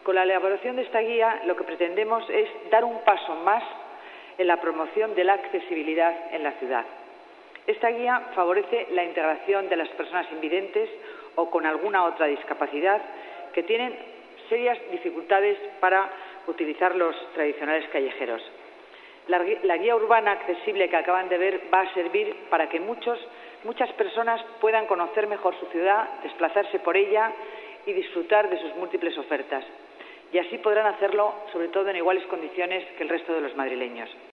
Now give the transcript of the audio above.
Con la elaboración de esta guía lo que pretendemos es dar un paso más en la promoción de la accesibilidad en la ciudad. Esta guía favorece la integración de las personas invidentes o con alguna otra discapacidad que tienen serias dificultades para utilizar los tradicionales callejeros. La guía urbana accesible que acaban de ver va a servir para que muchas personas puedan conocer mejor su ciudad, desplazarse por ella y disfrutar de sus múltiples ofertas. Y así podrán hacerlo, sobre todo, en iguales condiciones que el resto de los madrileños.